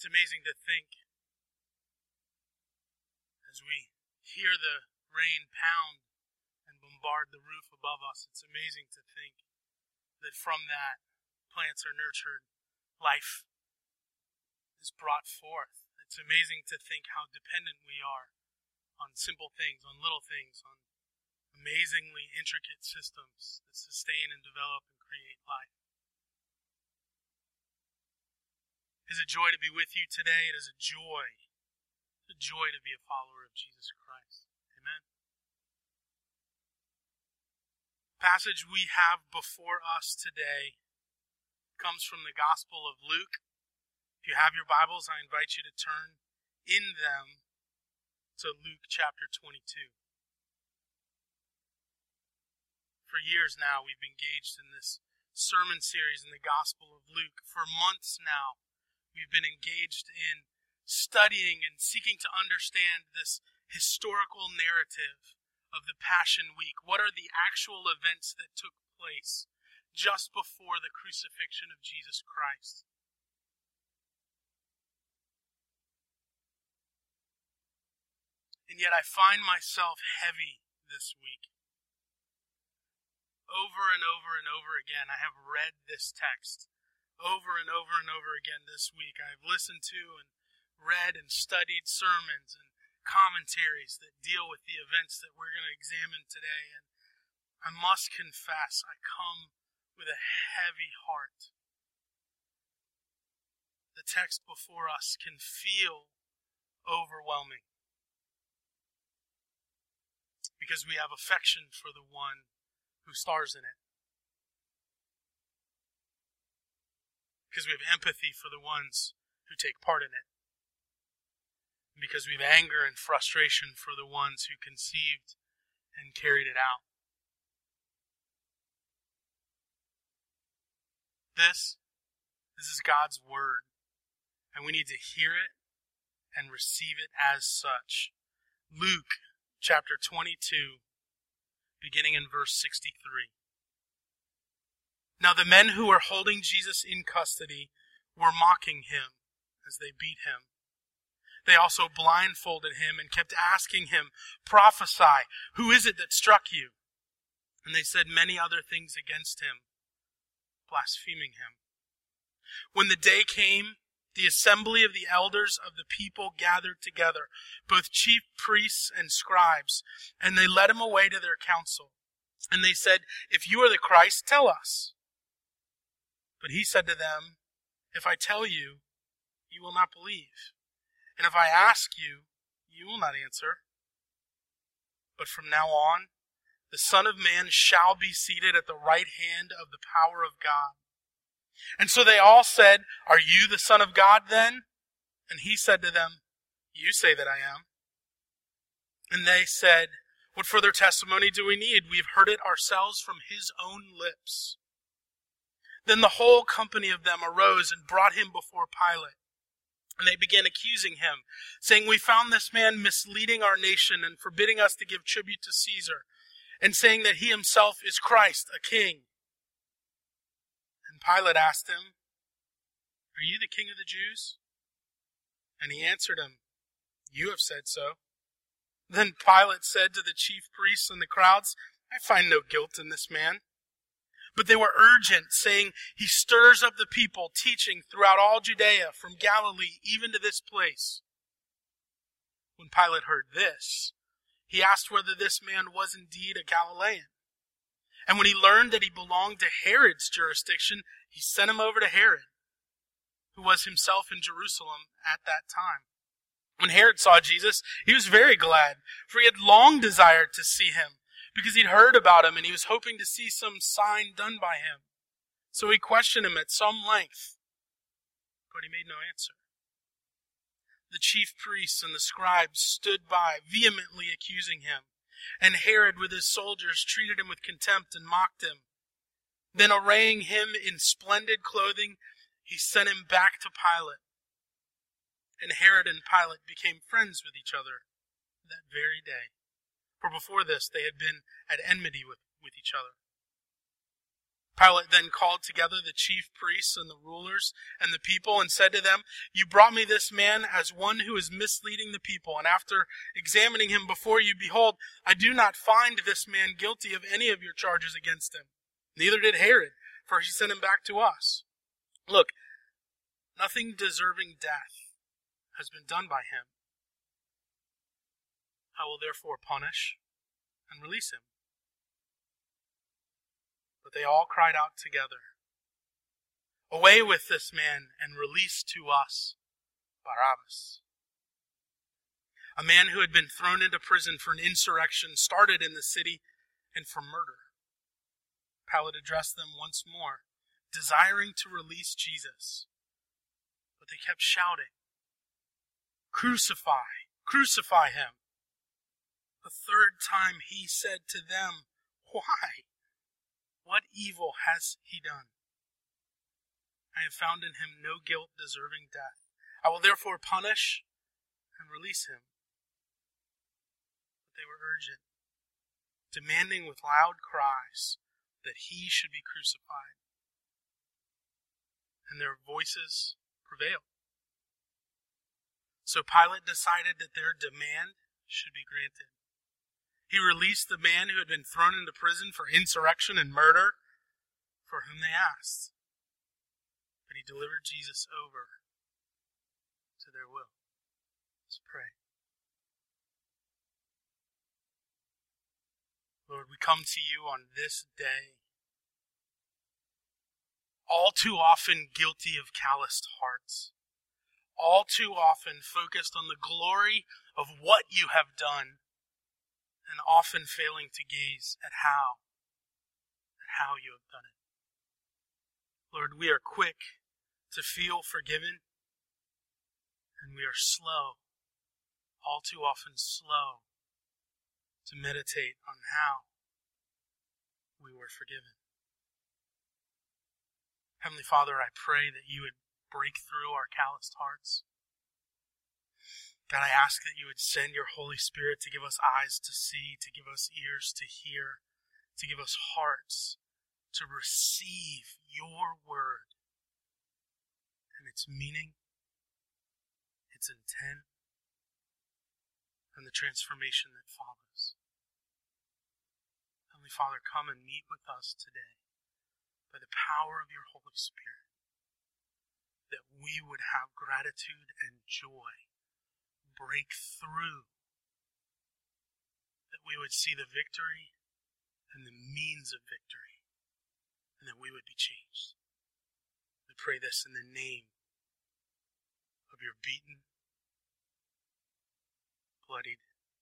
It's amazing to think as we hear the rain pound and bombard the roof above us. It's amazing to think that from that, plants are nurtured, life is brought forth. It's amazing to think how dependent we are on simple things, on little things, on amazingly intricate systems that sustain and develop and create life. It is a joy to be with you today. It is a joy to be a follower of Jesus Christ. Amen. The passage we have before us today comes from the Gospel of Luke. If you have your Bibles, I invite you to turn in them to Luke chapter 22. For years now, we've engaged in this sermon series in the Gospel of Luke. For months now, we've been engaged in studying and seeking to understand this historical narrative of the Passion Week. What are the actual events that took place just before the crucifixion of Jesus Christ? And yet I find myself heavy this week. Over and over and over again, I have read this text. Over and over and over again this week, I've listened to and read and studied sermons and commentaries that deal with the events that we're going to examine today. And I must confess, I come with a heavy heart. The text before us can feel overwhelming because we have affection for the one who stars in it. Because we have empathy for the ones who take part in it. And because we have anger and frustration for the ones who conceived and carried it out. This is God's Word. And we need to hear it and receive it as such. Luke chapter 22, beginning in verse 63. Now the men who were holding Jesus in custody were mocking him as they beat him. They also blindfolded him and kept asking him, "Prophesy, who is it that struck you?" And they said many other things against him, blaspheming him. When the day came, the assembly of the elders of the people gathered together, both chief priests and scribes, and they led him away to their council. And they said, "If you are the Christ, tell us." But he said to them, "If I tell you, you will not believe. And if I ask you, you will not answer. But from now on, the Son of Man shall be seated at the right hand of the power of God." And so they all said, "Are you the Son of God then?" And he said to them, "You say that I am." And they said, "What further testimony do we need? We've heard it ourselves from his own lips." Then the whole company of them arose and brought him before Pilate. And they began accusing him, saying, "We found this man misleading our nation and forbidding us to give tribute to Caesar, and saying that he himself is Christ, a king." And Pilate asked him, "Are you the king of the Jews?" And he answered him, "You have said so." Then Pilate said to the chief priests and the crowds, "I find no guilt in this man." But they were urgent, saying, "He stirs up the people, teaching throughout all Judea, from Galilee even to this place." When Pilate heard this, he asked whether this man was indeed a Galilean. And when he learned that he belonged to Herod's jurisdiction, he sent him over to Herod, who was himself in Jerusalem at that time. When Herod saw Jesus, he was very glad, for he had long desired to see him, because he'd heard about him and he was hoping to see some sign done by him. So he questioned him at some length, but he made no answer. The chief priests and the scribes stood by, vehemently accusing him, and Herod with his soldiers treated him with contempt and mocked him. Then arraying him in splendid clothing, he sent him back to Pilate. And Herod and Pilate became friends with each other that very day. For before this, they had been at enmity with each other. Pilate then called together the chief priests and the rulers and the people and said to them, "You brought me this man as one who is misleading the people, and after examining him before you, behold, I do not find this man guilty of any of your charges against him. Neither did Herod, for he sent him back to us. Look, nothing deserving death has been done by him. I will therefore punish and release him." But they all cried out together, "Away with this man and release to us Barabbas." A man who had been thrown into prison for an insurrection started in the city and for murder. Pilate addressed them once more, desiring to release Jesus. But they kept shouting, "Crucify, crucify him." The third time he said to them, "Why? What evil has he done? I have found in him no guilt deserving death. I will therefore punish and release him." But they were urgent, demanding with loud cries that he should be crucified. And their voices prevailed. So Pilate decided that their demand should be granted. He released the man who had been thrown into prison for insurrection and murder, for whom they asked. But he delivered Jesus over to their will. Let's pray. Lord, we come to you on this day, all too often guilty of calloused hearts, all too often focused on the glory of what you have done, and often failing to gaze at how you have done it. Lord, we are quick to feel forgiven, and we are slow, all too often slow, to meditate on how we were forgiven. Heavenly Father, I pray that you would break through our calloused hearts. God, I ask that you would send your Holy Spirit to give us eyes to see, to give us ears to hear, to give us hearts to receive your word and its meaning, its intent, and the transformation that follows. Heavenly Father, come and meet with us today by the power of your Holy Spirit, that we would have gratitude and joy break through, that we would see the victory and the means of victory, and that we would be changed. We pray this in the name of your beaten, bloodied,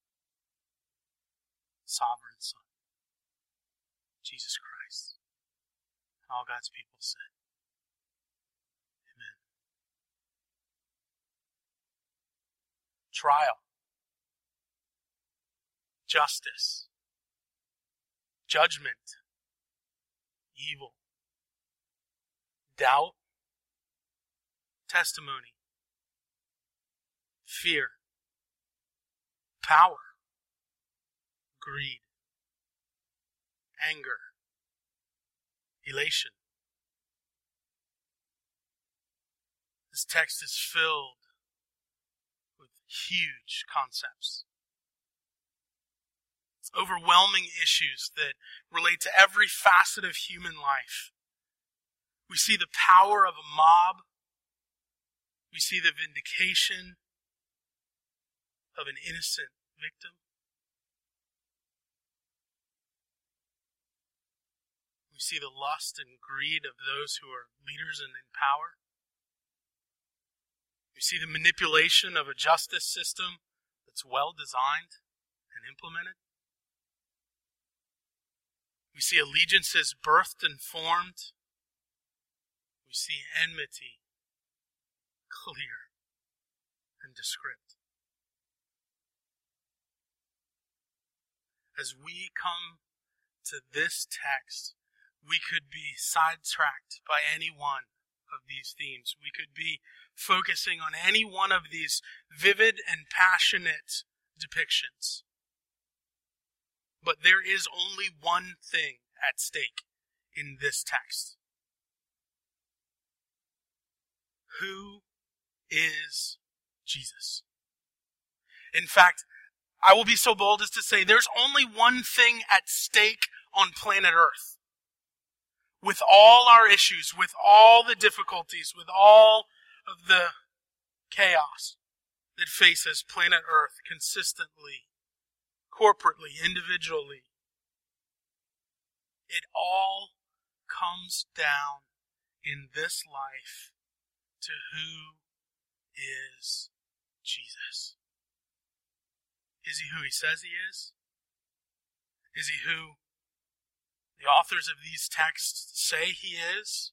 sovereign Son, Jesus Christ. And all God's people said, Amen. Trial, justice, judgment, evil, doubt, testimony, fear, power, greed, anger, elation. This text is filled with huge concepts. It's overwhelming issues that relate to every facet of human life. We see the power of a mob. We see the vindication of an innocent victim. We see the lust and greed of those who are leaders and in power. We see the manipulation of a justice system that's well designed and implemented. We see allegiances birthed and formed. We see enmity clear and descript. As we come to this text, we could be sidetracked by any one of these themes. We could be focusing on any one of these vivid and passionate depictions. But there is only one thing at stake in this text. Who is Jesus? In fact, I will be so bold as to say there's only one thing at stake on planet Earth. With all our issues, with all the difficulties, with all of the chaos that faces planet Earth consistently, corporately, individually, it all comes down in this life to who is Jesus. Is he who he says he is? Is he who the authors of these texts say he is?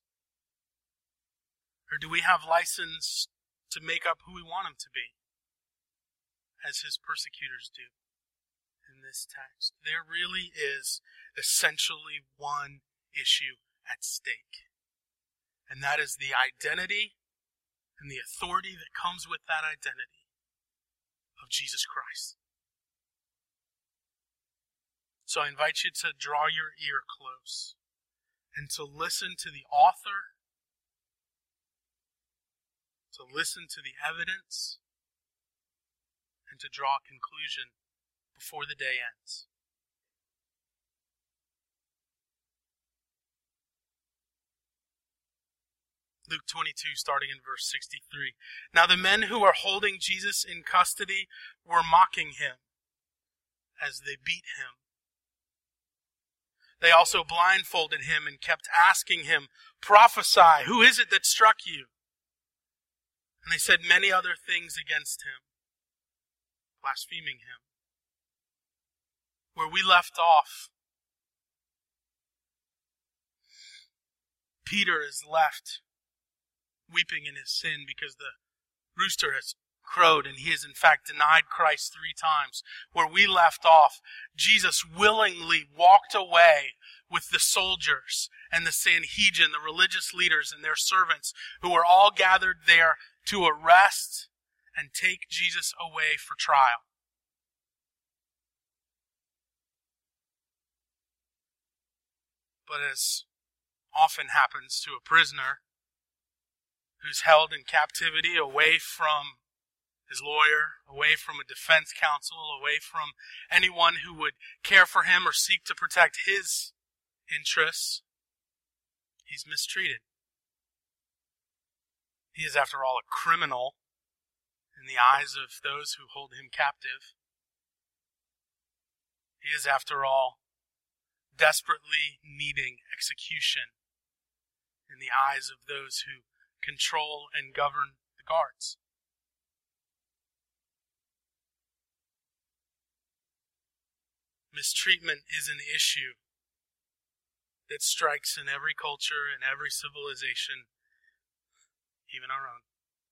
Or do we have license to make up who we want him to be, as his persecutors do in this text? There really is essentially one issue at stake, and that is the identity and the authority that comes with that identity of Jesus Christ. So I invite you to draw your ear close and to listen to the author, to listen to the evidence, and to draw a conclusion before the day ends. Luke 22, starting in verse 63. Now the men who were holding Jesus in custody were mocking him as they beat him. They also blindfolded him and kept asking him, "Prophesy, who is it that struck you?" And they said many other things against him, blaspheming him. Where we left off, Peter is left weeping in his sin because the rooster has crowed and he has in fact denied Christ 3 times. Where we left off, Jesus willingly walked away with the soldiers and the Sanhedrin, the religious leaders and their servants, who were all gathered there to arrest and take Jesus away for trial. But as often happens to a prisoner who's held in captivity, away from his lawyer, away from a defense counsel, away from anyone who would care for him or seek to protect his interests, he's mistreated. He is, after all, a criminal in the eyes of those who hold him captive. He is, after all, desperately needing execution in the eyes of those who control and govern the guards. Mistreatment is an issue that strikes in every culture and every civilization, even our own.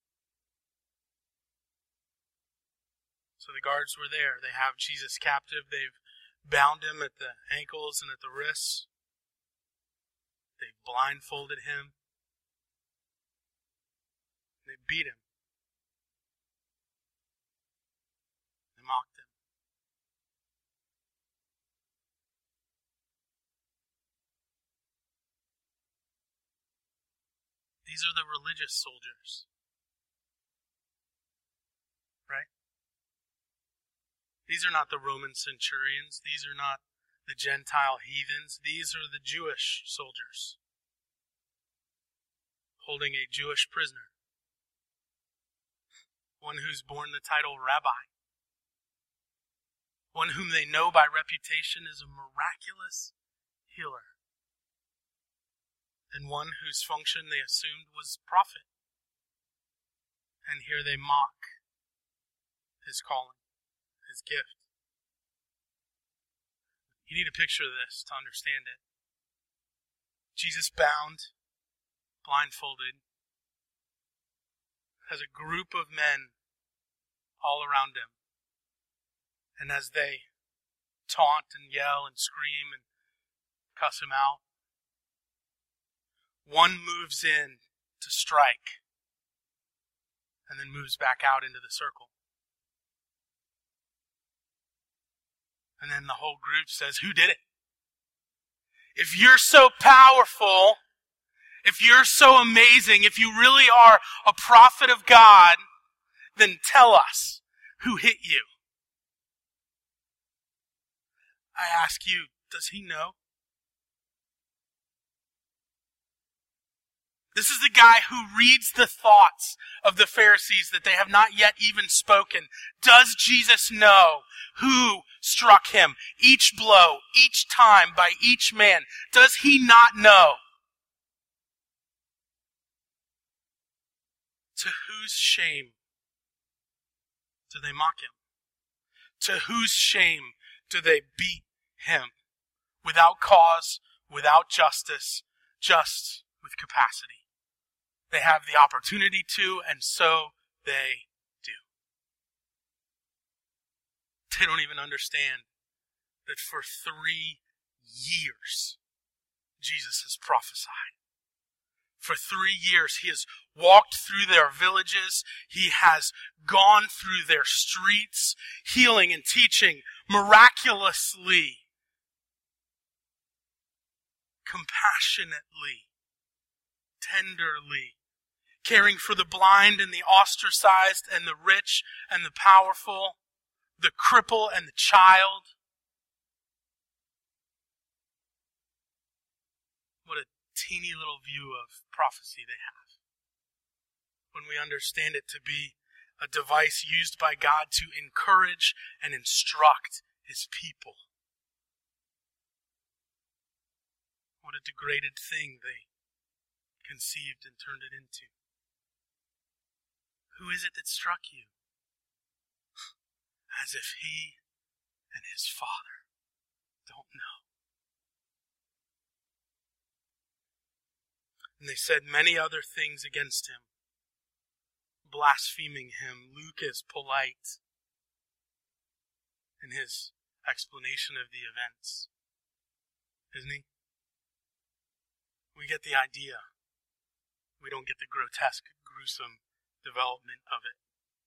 So the guards were there. They have Jesus captive. They've bound him at the ankles and at the wrists. They blindfolded him. They beat him. They mocked him. These are the religious soldiers. Right? These are not the Roman centurions. These are not the Gentile heathens. These are the Jewish soldiers holding a Jewish prisoner. One who's borne the title rabbi. One whom they know by reputation is a miraculous healer. And one whose function they assumed was prophet. And here they mock his calling, his gift. You need a picture of this to understand it. Jesus bound, blindfolded, has a group of men all around him. And as they taunt and yell and scream and cuss him out, one moves in to strike and then moves back out into the circle. And then the whole group says, "Who did it?" If you're so powerful, if you're so amazing, if you really are a prophet of God, then tell us who hit you. I ask you, does he know? This is the guy who reads the thoughts of the Pharisees that they have not yet even spoken. Does Jesus know who struck him? Each blow, each time, by each man. Does he not know? To whose shame do they mock him? To whose shame do they beat him? Without cause, without justice, just with capacity. They have the opportunity to, and so they do. They don't even understand that for 3 years, Jesus has prophesied. For 3 years, he has walked through their villages. He has gone through their streets, healing and teaching miraculously, compassionately, tenderly, caring for the blind and the ostracized and the rich and the powerful, the cripple and the child. What a teeny little view of prophecy they have. When we understand it to be a device used by God to encourage and instruct his people. What a degraded thing they conceived and turned it into. Who is it that struck you? As if he and his Father don't know. And they said many other things against him, blaspheming him. Luke is polite in his explanation of the events, isn't he? We get the idea. We don't get the grotesque, gruesome development of it.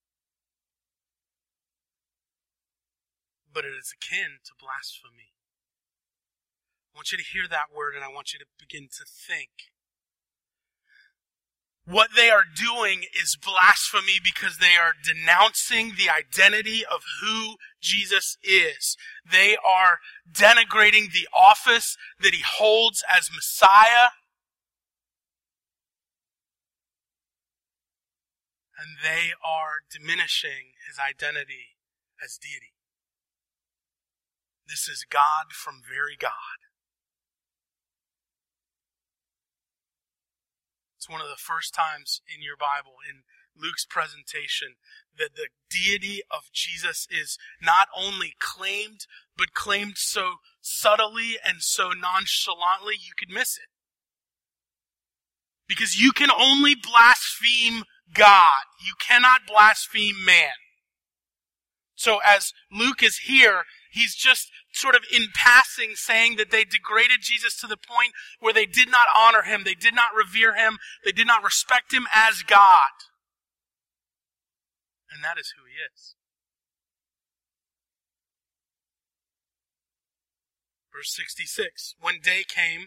But it is akin to blasphemy. I want you to hear that word, and I want you to begin to think. What they are doing is blasphemy because they are denouncing the identity of who Jesus is. They are denigrating the office that he holds as Messiah. And they are diminishing his identity as deity. This is God from very God. It's one of the first times in your Bible, in Luke's presentation, that the deity of Jesus is not only claimed, but claimed so subtly and so nonchalantly you could miss it. Because you can only blaspheme God. You cannot blaspheme man. So as Luke is here, he's just sort of in passing saying that they degraded Jesus to the point where they did not honor him, they did not revere him, they did not respect him as God. And that is who he is. Verse 66, when day came,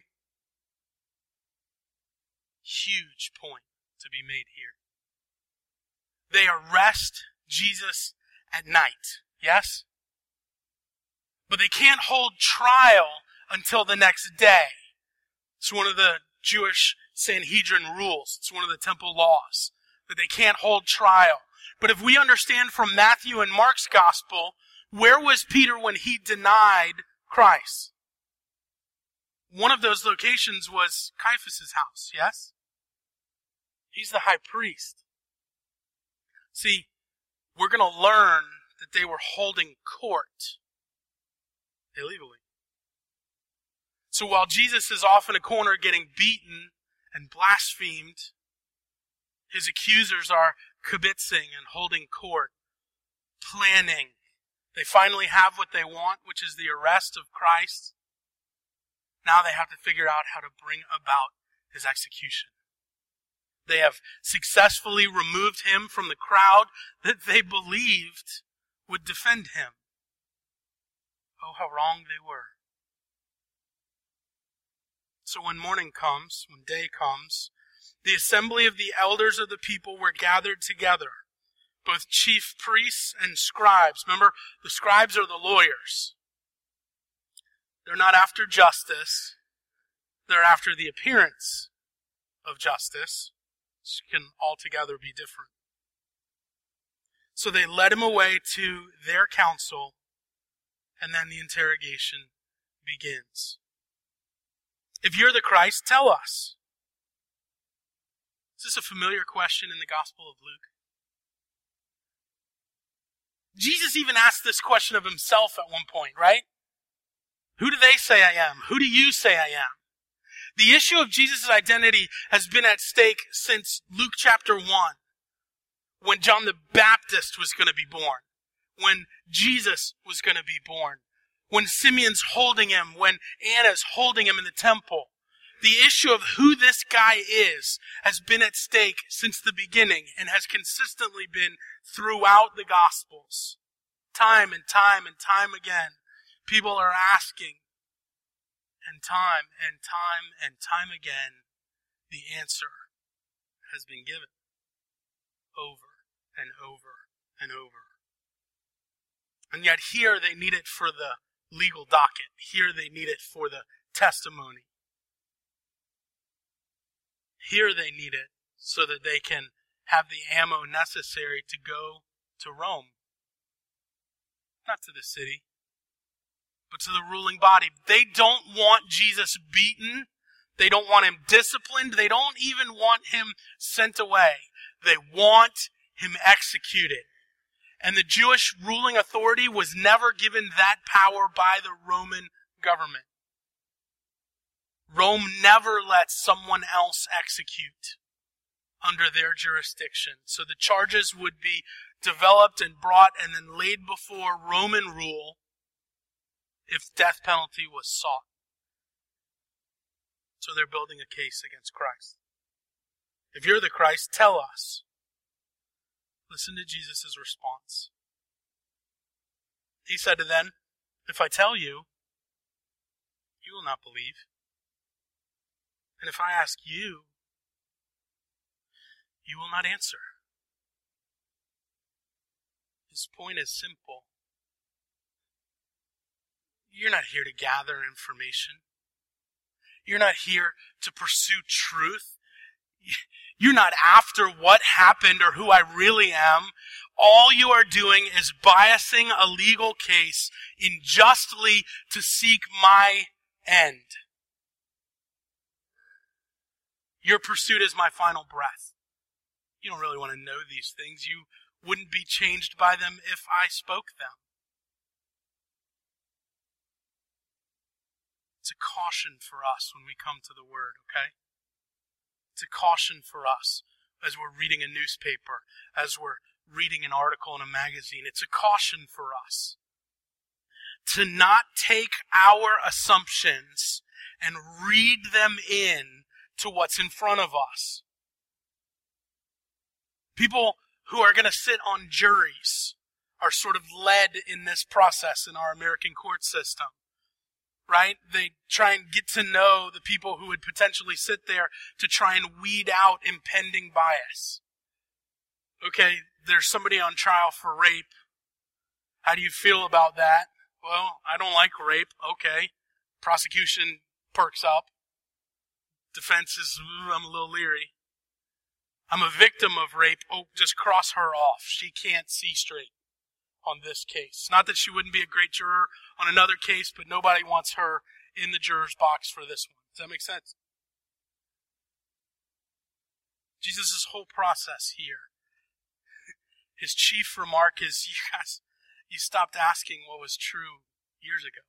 huge point to be made here. They arrest Jesus at night, yes? But they can't hold trial until the next day. It's one of the Jewish Sanhedrin rules. It's one of the temple laws, that they can't hold trial. But if we understand from Matthew and Mark's gospel, where was Peter when he denied Christ? One of those locations was Caiaphas' house, yes? He's the high priest. See, we're going to learn that they were holding court illegally. So while Jesus is off in a corner getting beaten and blasphemed, his accusers are kibitzing and holding court, planning. They finally have what they want, which is the arrest of Christ. Now they have to figure out how to bring about his execution. They have successfully removed him from the crowd that they believed would defend him. Oh, how wrong they were. So when morning comes, when day comes, the assembly of the elders of the people were gathered together, both chief priests and scribes. Remember, the scribes are the lawyers. They're not after justice. They're after the appearance of justice. This can altogether be different. So they led him away to their council, and then the interrogation begins. If you're the Christ, tell us. Is this a familiar question in the Gospel of Luke? Jesus even asked this question of himself at one point, right? Who do they say I am? Who do you say I am? The issue of Jesus' identity has been at stake since Luke chapter 1, when John the Baptist was going to be born, when Jesus was going to be born, when Simeon's holding him, when Anna's holding him in the temple. The issue of who this guy is has been at stake since the beginning and has consistently been throughout the Gospels. Time and time and time again, people are asking, and time and time and time again, the answer has been given over and over and over. And yet here they need it for the legal docket. Here they need it for the testimony. Here they need it so that they can have the ammo necessary to go to Rome. Not to the city, but to the ruling body. They don't want Jesus beaten. They don't want him disciplined. They don't even want him sent away. They want him executed. And the Jewish ruling authority was never given that power by the Roman government. Rome never lets someone else execute under their jurisdiction. So the charges would be developed and brought and then laid before Roman rule if death penalty was sought. So they're building a case against Christ. If you're the Christ, tell us. Listen to Jesus' response. He said to them, if I tell you, you will not believe. And if I ask you, you will not answer. His point is simple. You're not here to gather information. You're not here to pursue truth. You're not after what happened or who I really am. All you are doing is biasing a legal case unjustly to seek my end. Your pursuit is my final breath. You don't really want to know these things. You wouldn't be changed by them if I spoke them. It's a caution for us when we come to the Word, okay? It's a caution for us as we're reading a newspaper, as we're reading an article in a magazine. It's a caution for us to not take our assumptions and read them in to what's in front of us. People who are going to sit on juries are sort of led in this process in our American court system, right? They try and get to know the people who would potentially sit there to try and weed out impending bias. Okay, there's somebody on trial for rape. How do you feel about that? Well, I don't like rape. Okay. Prosecution perks up. Defense is, I'm a little leery. I'm a victim of rape. Oh, just cross her off. She can't see straight on this case. Not that she wouldn't be a great juror on another case, but nobody wants her in the juror's box for this one. Does that make sense? Jesus' whole process here, his chief remark is, you guys, you stopped asking what was true years ago.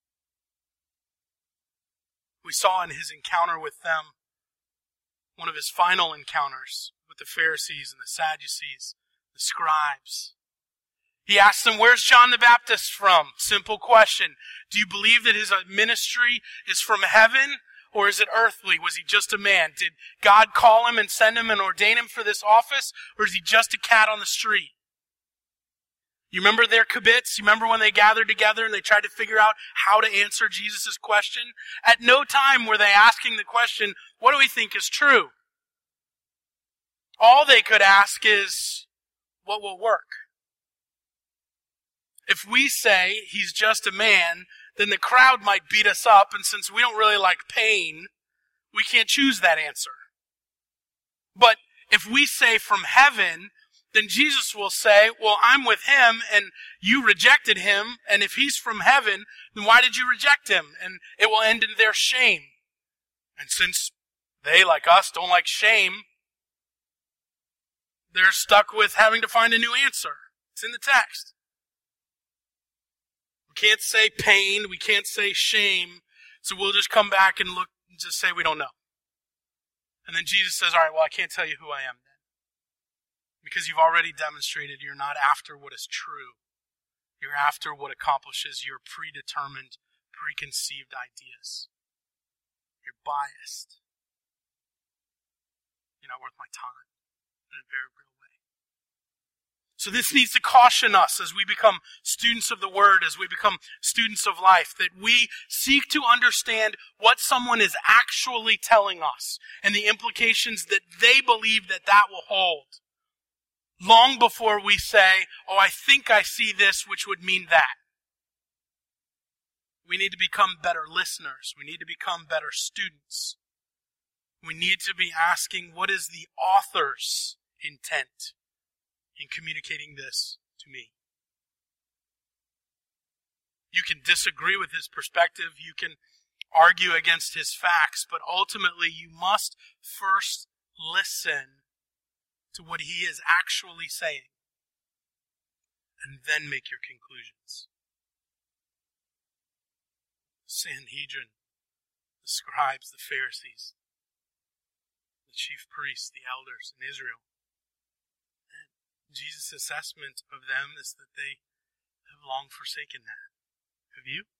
We saw in his encounter with them, one of his final encounters with the Pharisees and the Sadducees, the scribes. He asked them, where's John the Baptist from? Simple question. Do you believe that his ministry is from heaven or is it earthly? Was he just a man? Did God call him and send him and ordain him for this office, or is he just a cat on the street? You remember their kibitz? You remember when they gathered together and they tried to figure out how to answer Jesus' question? At no time were they asking the question, what do we think is true? All they could ask is, what will work? If we say he's just a man, then the crowd might beat us up, and since we don't really like pain, we can't choose that answer. But if we say from heaven, then Jesus will say, well, I'm with him, and you rejected him, and if he's from heaven, then why did you reject him? And it will end in their shame. And since they, like us, don't like shame, they're stuck with having to find a new answer. It's in the text. We can't say pain, we can't say shame, so we'll just come back and look and just say we don't know. And then Jesus says, all right, well, I can't tell you who I am then. Because you've already demonstrated you're not after what is true. You're after what accomplishes your predetermined, preconceived ideas. You're biased. You're not worth my time in a very real way. So this needs to caution us as we become students of the Word, as we become students of life, that we seek to understand what someone is actually telling us and the implications that they believe that that will hold. Long before we say, oh, I think I see this, which would mean that. We need to become better listeners. We need to become better students. We need to be asking, what is the author's intent in communicating this to me? You can disagree with his perspective. You can argue against his facts, but ultimately you must first listen to what he is actually saying, and then make your conclusions. Sanhedrin, the scribes, the Pharisees, the chief priests, the elders in Israel. And Jesus' assessment of them is that they have long forsaken that. Have you?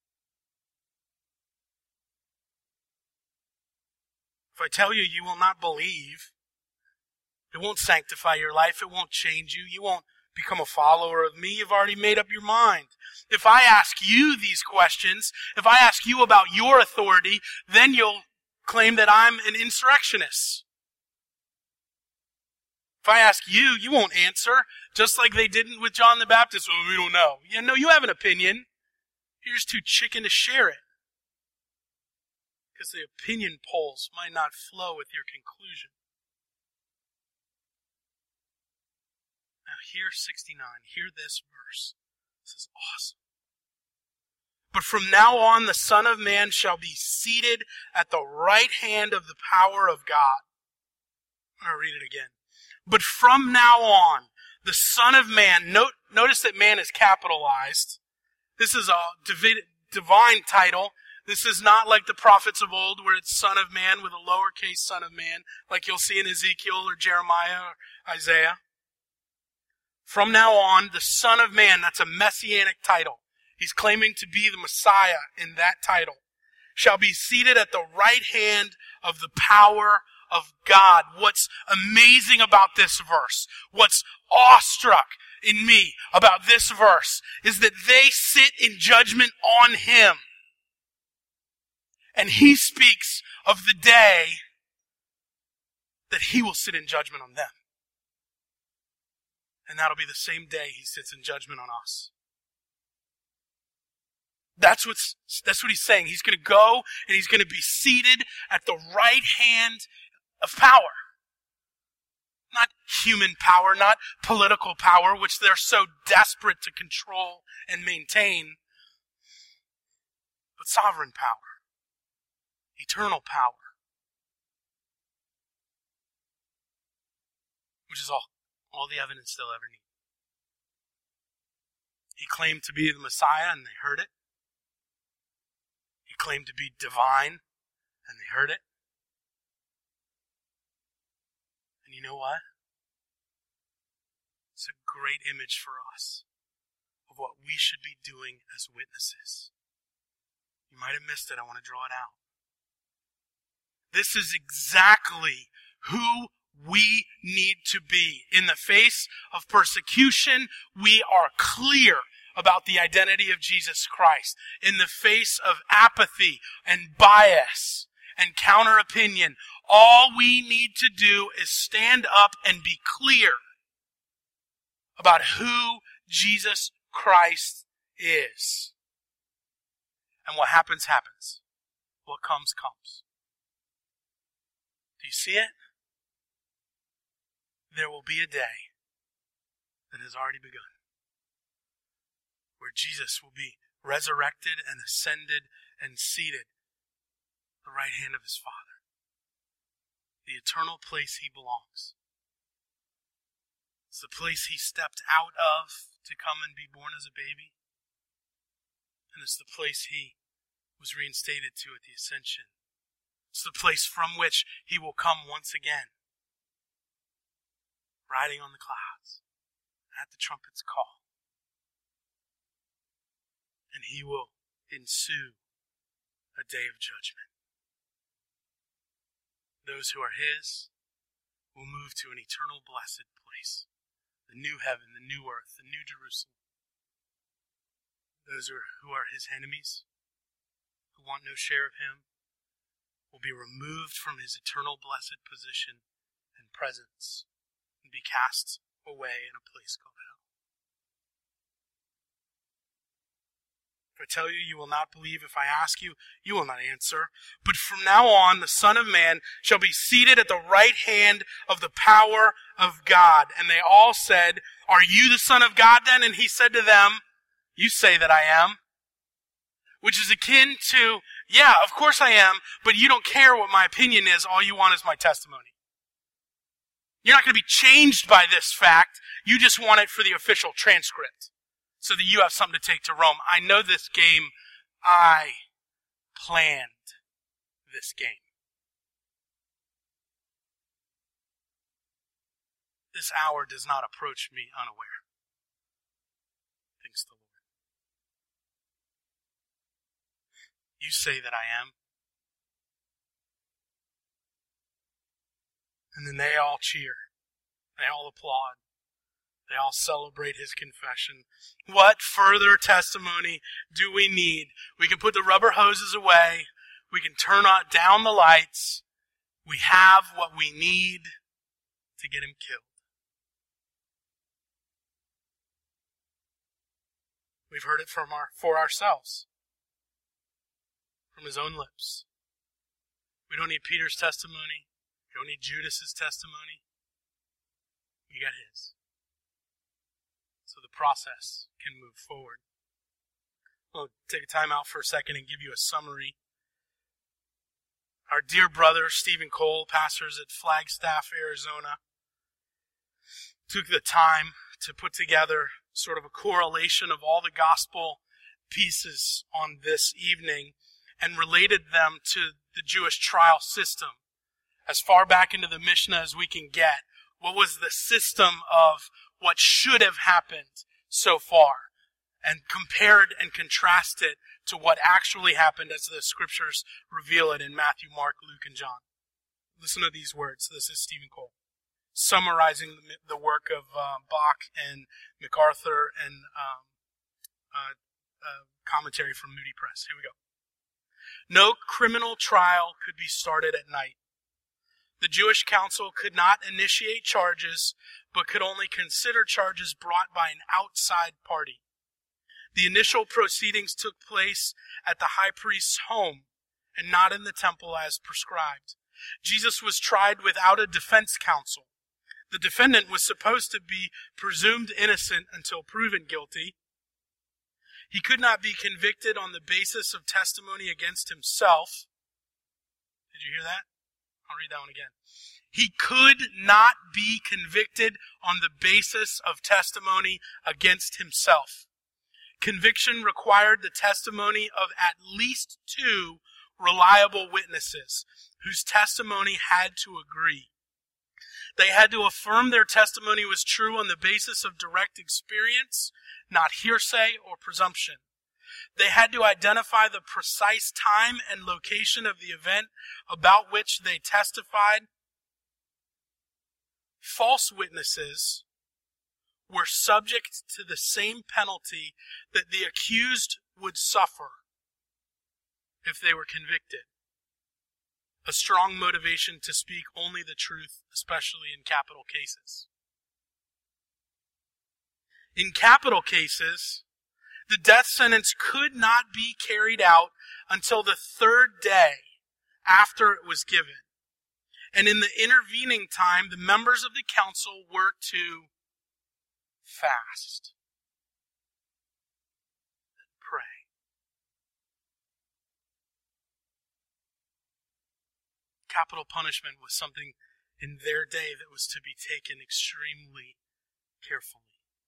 If I tell you, you will not believe, it won't sanctify your life. It won't change you. You won't become a follower of me. You've already made up your mind. If I ask you these questions, if I ask you about your authority, then you'll claim that I'm an insurrectionist. If I ask you, you won't answer, just like they didn't with John the Baptist. Oh, we don't know. Yeah, no, you have an opinion. You're just too chicken to share it. Because the opinion polls might not flow with your conclusion. Hear 69. Hear this verse. This is awesome. But from now on, the Son of Man shall be seated at the right hand of the power of God. I'm going to read it again. But from now on, the Son of Man, notice that man is capitalized. This is a divine title. This is not like the prophets of old where it's Son of Man with a lowercase Son of Man, like you'll see in Ezekiel or Jeremiah or Isaiah. From now on, the Son of Man, that's a messianic title. He's claiming to be the Messiah in that title, shall be seated at the right hand of the power of God. What's amazing about this verse, what's awestruck in me about this verse, is that they sit in judgment on him. And he speaks of the day that he will sit in judgment on them. And that'll be the same day he sits in judgment on us. That's what he's saying. He's going to go and he's going to be seated at the right hand of power. Not human power, not political power, which they're so desperate to control and maintain, but sovereign power, eternal power, which is all the evidence they'll ever need. He claimed to be the Messiah, and they heard it. He claimed to be divine, and they heard it. And you know what? It's a great image for us of what we should be doing as witnesses. You might have missed it. I want to draw it out. This is exactly who we need to be. In the face of persecution, we are clear about the identity of Jesus Christ. In the face of apathy and bias and counter opinion, all we need to do is stand up and be clear about who Jesus Christ is. And what happens, happens. What comes, comes. Do you see it? There will be a day that has already begun, where Jesus will be resurrected and ascended and seated at the right hand of his Father, the eternal place he belongs. It's the place he stepped out of to come and be born as a baby, and it's the place he was reinstated to at the ascension. It's the place from which he will come once again, riding on the clouds at the trumpet's call. And he will ensue a day of judgment. Those who are his will move to an eternal blessed place, the new heaven, the new earth, the new Jerusalem. Those who are his enemies, who want no share of him, will be removed from his eternal blessed position and presence and be cast away in a place called hell. If I tell you, you will not believe. If I ask you, you will not answer. But from now on, the Son of Man shall be seated at the right hand of the power of God. And they all said, Are you the Son of God then? And he said to them, You say that I am. Which is akin to, yeah, of course I am, but you don't care what my opinion is. All you want is my testimony. You're not going to be changed by this fact. You just want it for the official transcript so that you have something to take to Rome. I know this game. I planned this game. This hour does not approach me unaware. Thanks to the Lord. You say that I am. And then they all cheer. They all applaud. They all celebrate his confession. What further testimony do we need? We can put the rubber hoses away. We can turn down the lights. We have what we need to get him killed. We've heard it for ourselves. From his own lips. We don't need Peter's testimony. We don't need Judas's testimony. We got his. So the process can move forward. I'll take a time out for a second and give you a summary. Our dear brother, Stephen Cole, pastors at Flagstaff, Arizona, took the time to put together sort of a correlation of all the gospel pieces on this evening and related them to the Jewish trial system. As far back into the Mishnah as we can get, what was the system of what should have happened so far? And compared and contrasted to what actually happened as the scriptures reveal it in Matthew, Mark, Luke, and John. Listen to these words. This is Stephen Cole, summarizing the work of Bach and MacArthur and commentary from Moody Press. Here we go. No criminal trial could be started at night. The Jewish council could not initiate charges, but could only consider charges brought by an outside party. The initial proceedings took place at the high priest's home and not in the temple as prescribed. Jesus was tried without a defense counsel. The defendant was supposed to be presumed innocent until proven guilty. He could not be convicted on the basis of testimony against himself. Did you hear that? I'll read that one again. He could not be convicted on the basis of testimony against himself. Conviction required the testimony of at least 2 reliable witnesses whose testimony had to agree. They had to affirm their testimony was true on the basis of direct experience, not hearsay or presumption. They had to identify the precise time and location of the event about which they testified. false witnesses were subject to the same penalty that the accused would suffer if they were convicted. A strong motivation to speak only the truth, especially in capital cases. In capital cases, the death sentence could not be carried out until the third day after it was given. And in the intervening time, the members of the council were to fast and pray. Capital punishment was something in their day that was to be taken extremely carefully.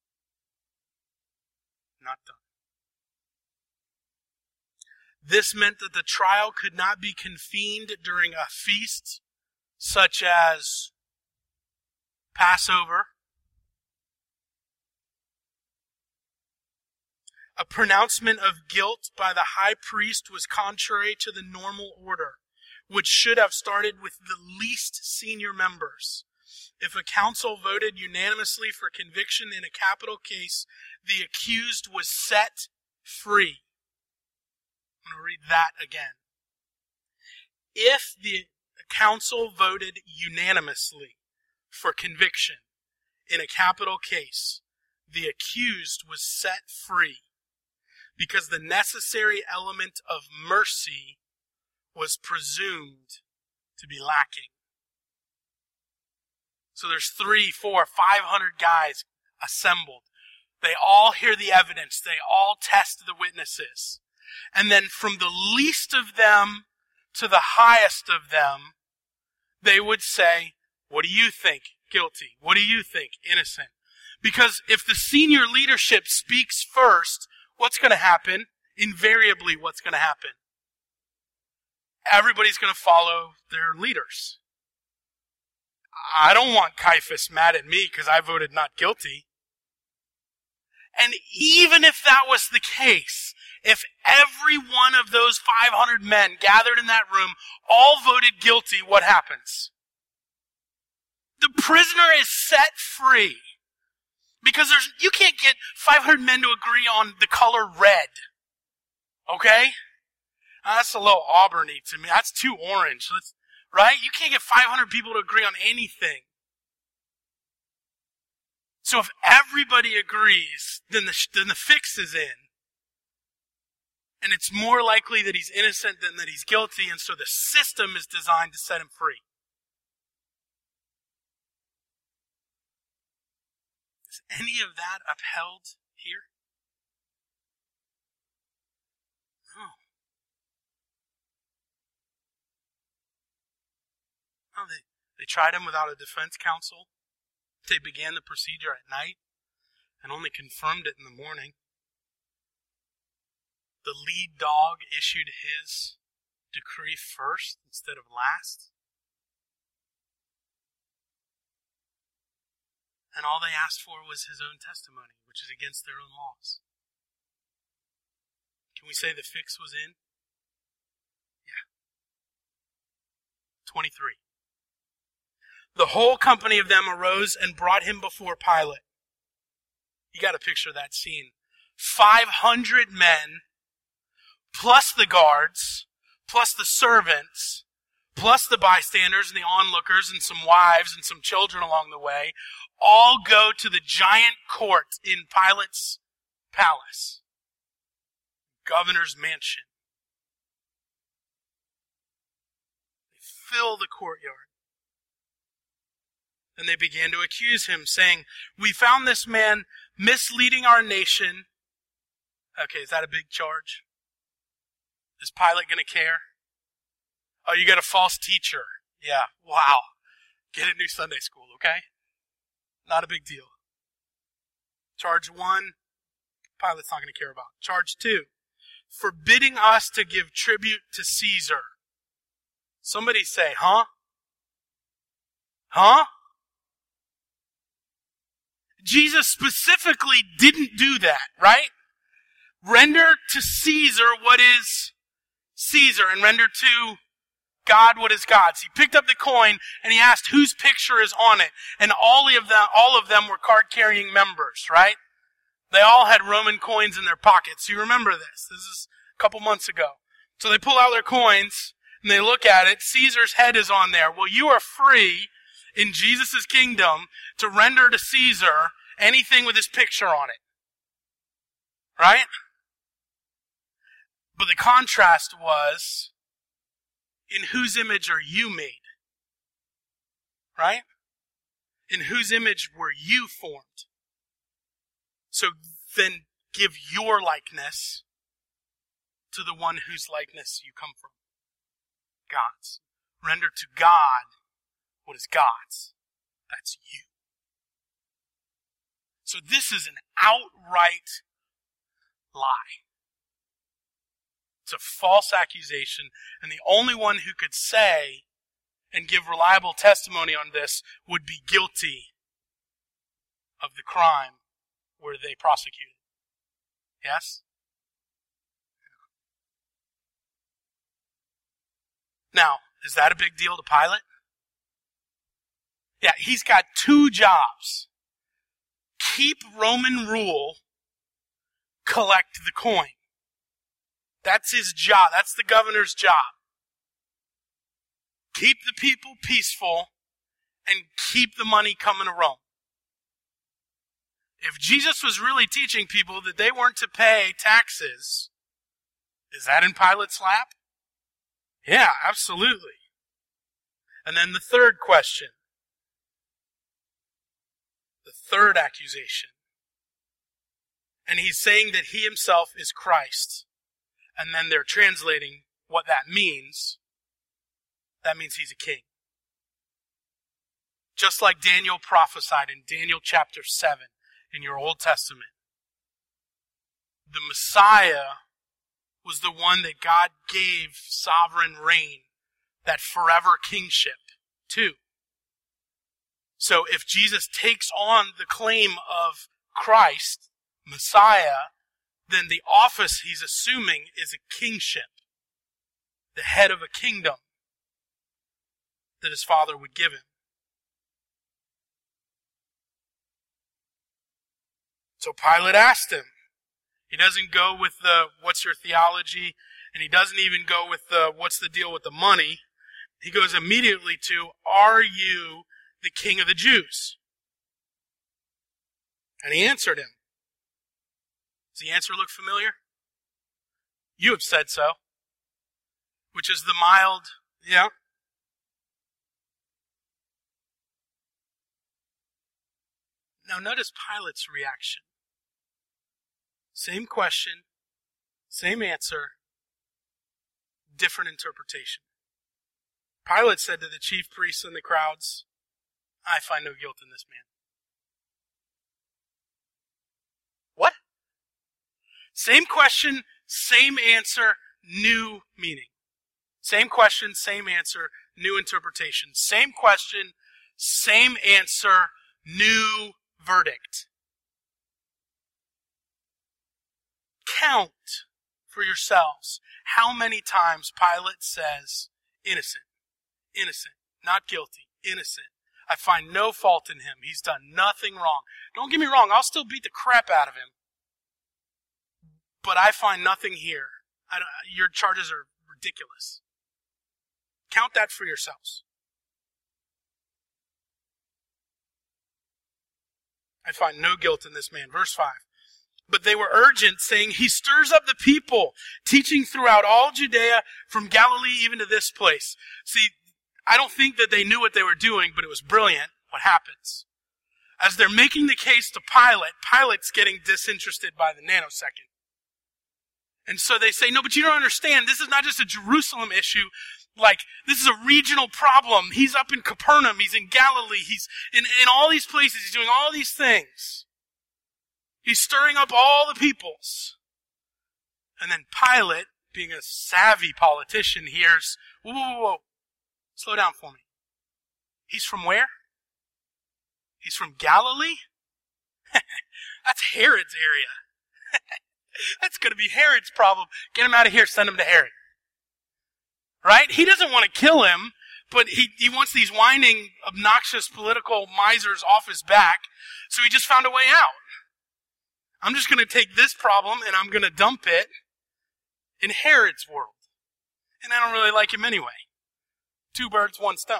Not done. This meant that the trial could not be convened during a feast such as Passover. A pronouncement of guilt by the high priest was contrary to the normal order, which should have started with the least senior members. If a council voted unanimously for conviction in a capital case, the accused was set free. I'm going to read that again. If the council voted unanimously for conviction in a capital case, the accused was set free because the necessary element of mercy was presumed to be lacking. So there's 300, 400, 500 guys assembled. They all hear the evidence. They all test the witnesses. And then from the least of them to the highest of them, they would say, what do you think? Guilty. What do you think? Innocent. Because if the senior leadership speaks first, what's going to happen? Invariably, what's going to happen? Everybody's going to follow their leaders. I don't want Caiaphas mad at me because I voted not guilty. And even if that was the case, if every one of those 500 men gathered in that room all voted guilty, what happens? The prisoner is set free. Because you can't get 500 men to agree on the color red. Okay? That's a little Auburn-y to me. That's too orange. Right? You can't get 500 people to agree on anything. So if everybody agrees, then the fix is in. And it's more likely that he's innocent than that he's guilty, and so the system is designed to set him free. Is any of that upheld here? No. No, they tried him without a defense counsel. They began the procedure at night and only confirmed it in the morning. The lead dog issued his decree first instead of last. And all they asked for was his own testimony, which is against their own laws. Can we say the fix was in? Yeah. 23. The whole company of them arose and brought him before Pilate. You got to picture that scene. 500 men, plus the guards, plus the servants, plus the bystanders and the onlookers and some wives and some children along the way, all go to the giant court in Pilate's palace, governor's mansion. They fill the courtyard. And they began to accuse him, saying, we found this man misleading our nation. Okay, is that a big charge? Is Pilate going to care? Oh, you got a false teacher. Yeah, wow. Get a new Sunday school, okay? Not a big deal. Charge 1, Pilate's not going to care about. Charge 2, forbidding us to give tribute to Caesar. Somebody say, huh? Huh? Jesus specifically didn't do that, right? Render to Caesar what is Caesar, and render to God, what is God's? He picked up the coin and he asked whose picture is on it. And all of them were card-carrying members, right? They all had Roman coins in their pockets. You remember this. This is a couple months ago. So they pull out their coins and they look at it. Caesar's head is on there. Well, you are free in Jesus' kingdom to render to Caesar anything with his picture on it. Right? But the contrast was, in whose image are you made? Right? In whose image were you formed? So then give your likeness to the one whose likeness you come from. God's. Render to God what is God's. That's you. So this is an outright lie. It's a false accusation, and the only one who could say and give reliable testimony on this would be guilty of the crime where they prosecuted. Yes? Now, is that a big deal to Pilate? Yeah, he's got two jobs. Keep Roman rule, collect the coin. That's his job. That's the governor's job. Keep the people peaceful and keep the money coming to Rome. If Jesus was really teaching people that they weren't to pay taxes, is that in Pilate's lap? Yeah, absolutely. And then the third question. The third accusation. And he's saying that he himself is Christ. And then they're translating what that means. That means he's a king. Just like Daniel prophesied in Daniel chapter 7 in your Old Testament. The Messiah was the one that God gave sovereign reign, that forever kingship to. So if Jesus takes on the claim of Christ, Messiah, then the office he's assuming is a kingship, the head of a kingdom that his Father would give him. So Pilate asked him. He doesn't go with the, what's your theology? And he doesn't even go with the, what's the deal with the money? He goes immediately to, are you the king of the Jews? And he answered him. Does the answer look familiar? You have said so. Which is the mild, yeah. Now notice Pilate's reaction. Same question, same answer, different interpretation. Pilate said to the chief priests and the crowds, I find no guilt in this man. What? Same question, same answer, new meaning. Same question, same answer, new interpretation. Same question, same answer, new verdict. Count for yourselves how many times Pilate says, innocent, innocent, not guilty, innocent. I find no fault in him. He's done nothing wrong. Don't get me wrong, I'll still beat the crap out of him. But I find nothing here. Your charges are ridiculous. Count that for yourselves. I find no guilt in this man. Verse 5. But they were urgent, saying, he stirs up the people, teaching throughout all Judea, from Galilee even to this place. See, I don't think that they knew what they were doing, but it was brilliant what happens. As they're making the case to Pilate, Pilate's getting disinterested by the nanosecond. And so they say, no, but you don't understand. This is not just a Jerusalem issue. Like, this is a regional problem. He's up in Capernaum. He's in Galilee. He's in all these places. He's doing all these things. He's stirring up all the peoples. And then Pilate, being a savvy politician, hears, whoa, whoa, whoa, slow down for me. He's from where? He's from Galilee? That's Herod's area. That's going to be Herod's problem. Get him out of here, send him to Herod. right? He doesn't want to kill him, but he wants these whining, obnoxious political misers off his back, so he just found a way out. I'm just going to take this problem and I'm going to dump it in Herod's world. And I don't really like him anyway. 2 birds, 1 stone.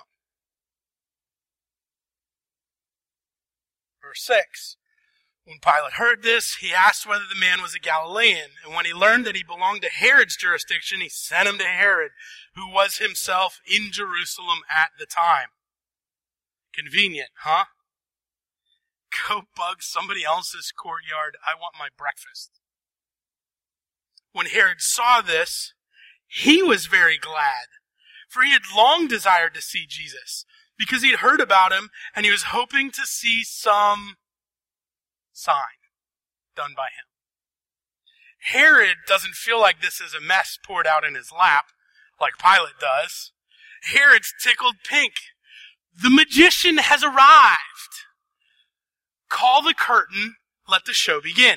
Verse 6. When Pilate heard this, he asked whether the man was a Galilean. And when he learned that he belonged to Herod's jurisdiction, he sent him to Herod, who was himself in Jerusalem at the time. Convenient, huh? Go bug somebody else's courtyard. I want my breakfast. When Herod saw this, he was very glad, for he had long desired to see Jesus, because he had heard about him, and he was hoping to see some sign done by him. Herod doesn't feel like this is a mess poured out in his lap, like Pilate does. Herod's tickled pink. The magician has arrived. Call the curtain, let the show begin.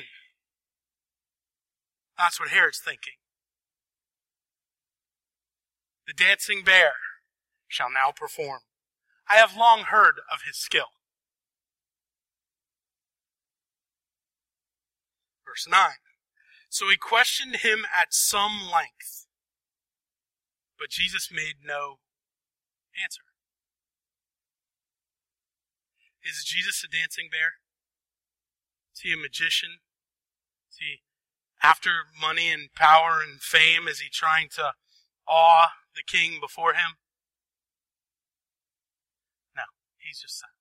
That's what Herod's thinking. The dancing bear shall now perform. I have long heard of his skill. Verse 9. So he questioned him at some length, but Jesus made no answer. Is Jesus a dancing bear? Is he a magician? Is he after money and power and fame? Is he trying to awe the king before him? No, he's just silent.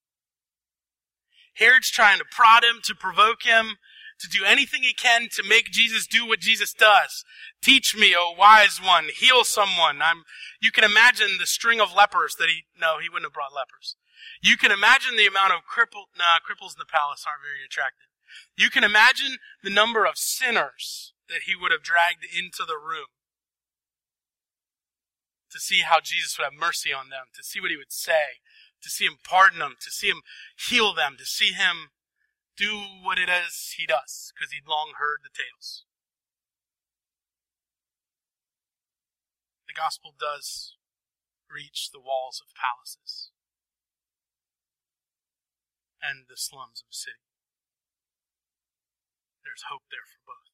Herod's trying to prod him, to provoke him, to do anything he can to make Jesus do what Jesus does. Teach me, O wise one, heal someone. You can imagine the string of lepers that he wouldn't have brought lepers. You can imagine the amount of cripples in the palace aren't very attractive. You can imagine the number of sinners that he would have dragged into the room to see how Jesus would have mercy on them, to see what he would say, to see him pardon them, to see him heal them, to see him do what it is he does, because he'd long heard the tales. The gospel does reach the walls of palaces and the slums of a city. There's hope there for both.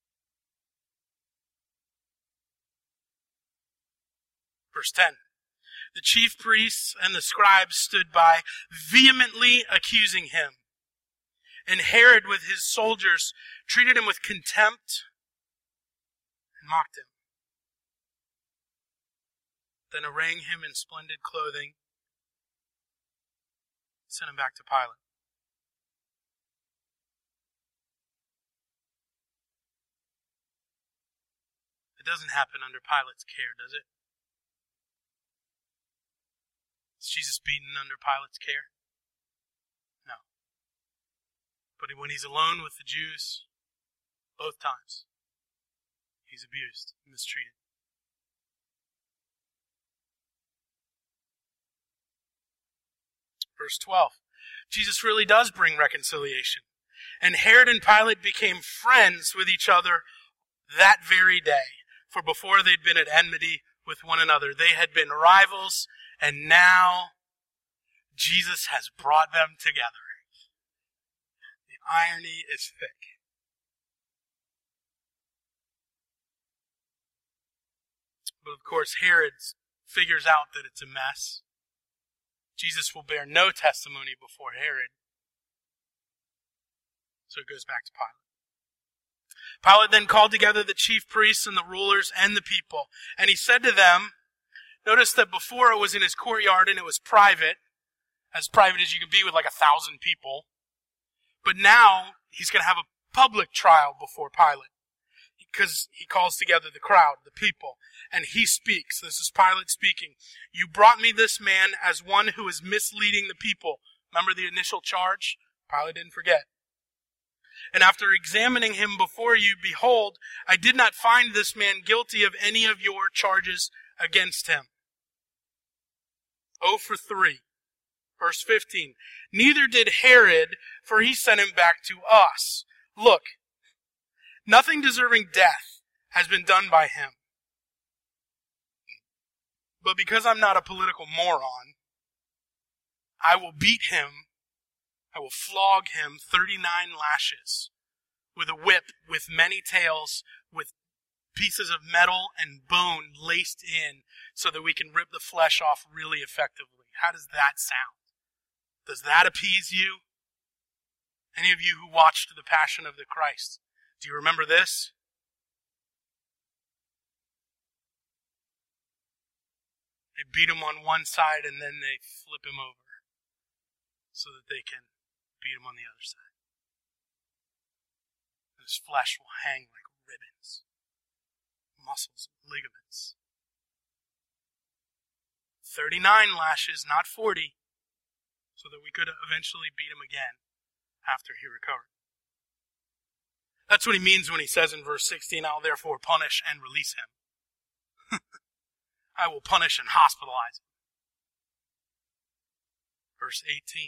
Verse 10. The chief priests and the scribes stood by, vehemently accusing him. And Herod with his soldiers treated him with contempt and mocked him. Then arraying him in splendid clothing, sent him back to Pilate. It doesn't happen under Pilate's care, does it? Is Jesus beaten under Pilate's care? No. But when he's alone with the Jews, both times, he's abused, mistreated. Verse 12. Jesus really does bring reconciliation. And Herod and Pilate became friends with each other that very day. For before they'd been at enmity with one another. They had been rivals, and now Jesus has brought them together. The irony is thick. But of course, Herod figures out that it's a mess. Jesus will bear no testimony before Herod. So it goes back to Pilate. Pilate then called together the chief priests and the rulers and the people. And he said to them, notice that before it was in his courtyard and it was private as you can be with like 1,000 people. But now he's going to have a public trial before Pilate. Because he calls together the crowd, the people, and he speaks. This is Pilate speaking. You brought me this man as one who is misleading the people. Remember the initial charge? Pilate didn't forget. And after examining him before you, behold, I did not find this man guilty of any of your charges against him. 0 for 3. Verse 15. Neither did Herod, for he sent him back to us. Look, nothing deserving death has been done by him. But because I'm not a political moron, I will beat him, I will flog him 39 lashes with a whip with many tails, with pieces of metal and bone laced in so that we can rip the flesh off really effectively. How does that sound? Does that appease you? Any of you who watched The Passion of the Christ, do you remember this? They beat him on one side and then they flip him over so that they can beat him on the other side. His flesh will hang like ribbons, muscles, ligaments. 39 lashes, not 40, so that we could eventually beat him again after he recovered. That's what he means when he says in verse 16, I'll therefore punish and release him. I will punish and hospitalize him. Verse 18.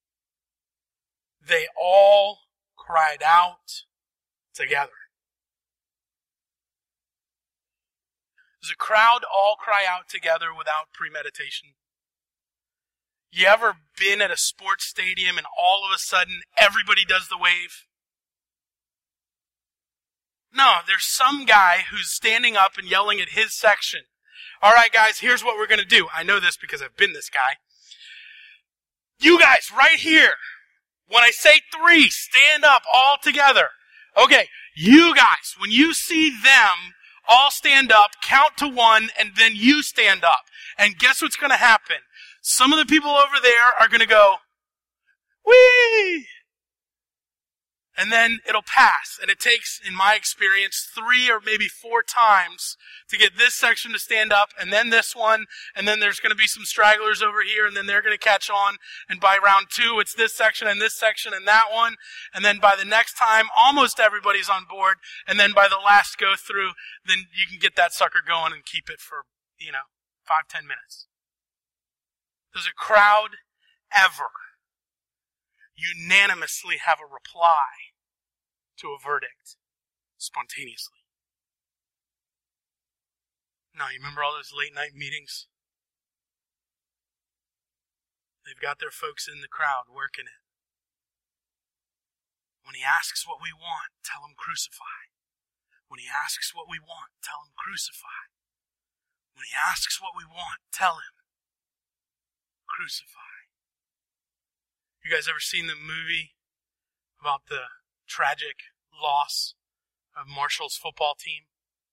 They all cried out together. Does a crowd all cry out together without premeditation? You ever been at a sports stadium and all of a sudden everybody does the wave? No, there's some guy who's standing up and yelling at his section. All right, guys, here's what we're going to do. I know this because I've been this guy. You guys, right here, when I say 3, stand up all together. Okay, you guys, when you see them all stand up, count to 1, and then you stand up. And guess what's going to happen? Some of the people over there are going to go, whee! And then it'll pass. And it takes, in my experience, 3 or maybe 4 times to get this section to stand up, and then this one, and then there's going to be some stragglers over here, and then they're going to catch on. And by round 2, it's this section and that one. And then by the next time, almost everybody's on board. And then by the last go through, then you can get that sucker going and keep it for, 5-10 minutes. Does a crowd ever unanimously have a reply to a verdict spontaneously? No, you remember all those late night meetings? They've got their folks in the crowd working it. When he asks what we want, tell him crucify. When he asks what we want, tell him crucify. When he asks what we want, tell him crucify. You guys ever seen the movie about the tragic loss of Marshall's football team?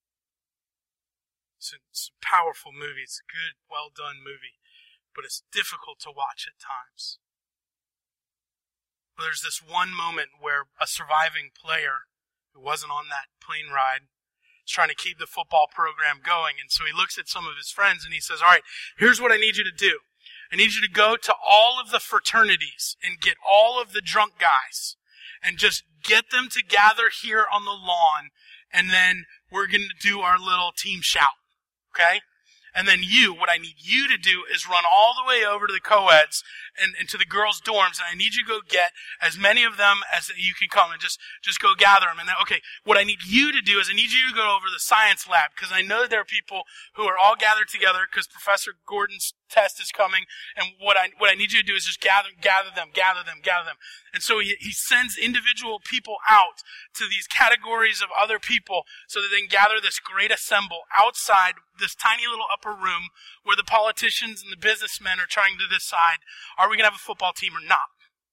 It's a powerful movie. It's a good, well done movie, but it's difficult to watch at times. But there's this one moment where a surviving player who wasn't on that plane ride is trying to keep the football program going. And so he looks at some of his friends and he says, all right, here's what I need you to do. I need you to go to all of the fraternities and get all of the drunk guys and just get them to gather here on the lawn, and then we're going to do our little team shout, okay? And then what I need you to do is run all the way over to the co-eds and to the girls' dorms, and I need you to go get as many of them as you can come and just go gather them. And then, okay, what I need you to do is I need you to go over to the science lab, because I know there are people who are all gathered together because Professor Gordon's test is coming, and what I need you to do is just gather them. And so he sends individual people out to these categories of other people so that they can gather this great assemble outside this tiny little upper room where the politicians and the businessmen are trying to decide, are we going to have a football team or not?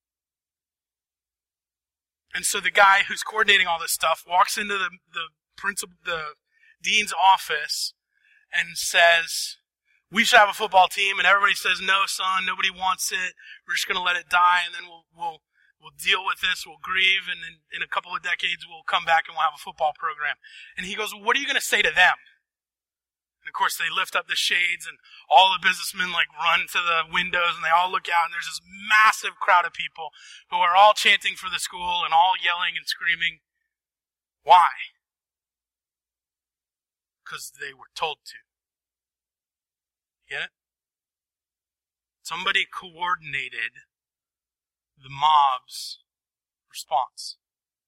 And so the guy who's coordinating all this stuff walks into the dean's office and says, we should have a football team. And everybody says, no, son, nobody wants it. We're just going to let it die, and then we'll deal with this, we'll grieve, and then in a couple of decades we'll come back and we'll have a football program. And he goes, well, what are you going to say to them? And of course they lift up the shades and all the businessmen run to the windows and they all look out, and there's this massive crowd of people who are all chanting for the school and all yelling and screaming. Why? Because they were told to. Get it? Somebody coordinated the mob's response.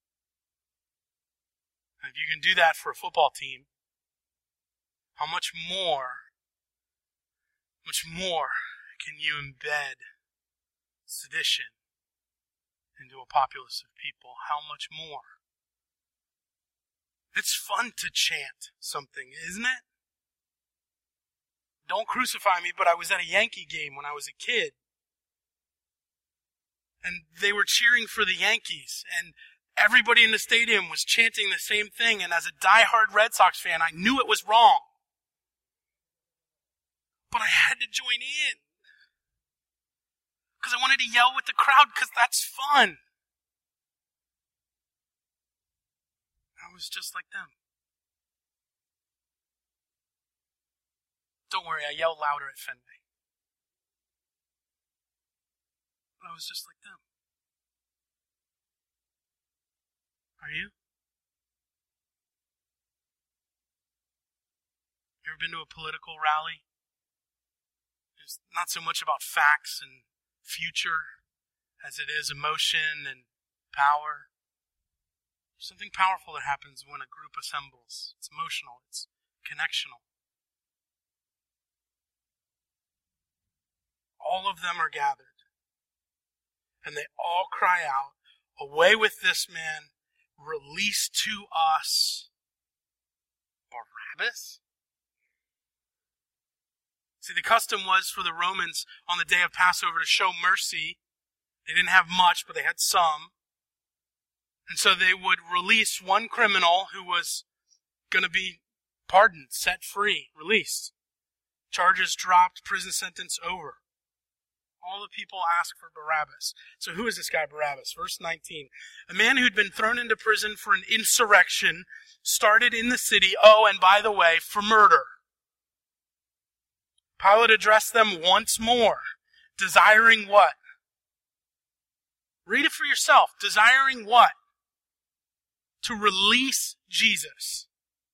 And if you can do that for a football team, how much more much more can you embed sedition into a populace of people? How much more? It's fun to chant something, isn't it? Don't crucify me, but I was at a Yankee game when I was a kid. And they were cheering for the Yankees. And everybody in the stadium was chanting the same thing. And as a diehard Red Sox fan, I knew it was wrong. But I had to join in. Because I wanted to yell with the crowd, because that's fun. I was just like them. Don't worry, I yelled louder at Fenway. But I was just like them. Are you? You ever been to a political rally? It's not so much about facts and future as it is emotion and power. There's something powerful that happens when a group assembles. It's emotional. It's connectional. All of them are gathered. And they all cry out, "Away with this man, release to us Barabbas." See, the custom was for the Romans on the day of Passover to show mercy. They didn't have much, but they had some. And so they would release one criminal who was going to be pardoned, set free, released. Charges dropped, prison sentence over. All the people ask for Barabbas. So who is this guy Barabbas? Verse 19. A man who'd been thrown into prison for an insurrection, started in the city, and by the way, for murder. Pilate addressed them once more, desiring what? Read it for yourself. Desiring what? To release Jesus.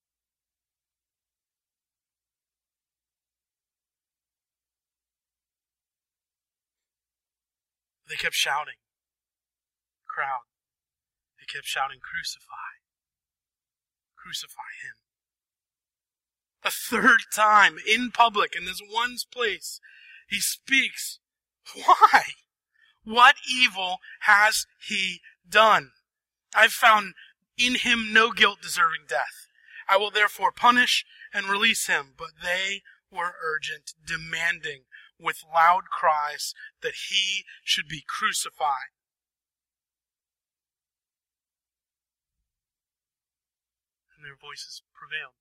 They kept shouting. Crowd. They kept shouting, "Crucify. Crucify him." A third time in public in this one place, he speaks. Why? What evil has he done? I've found in him no guilt deserving death. I will therefore punish and release him. But they were urgent, demanding with loud cries that he should be crucified. And their voices prevailed.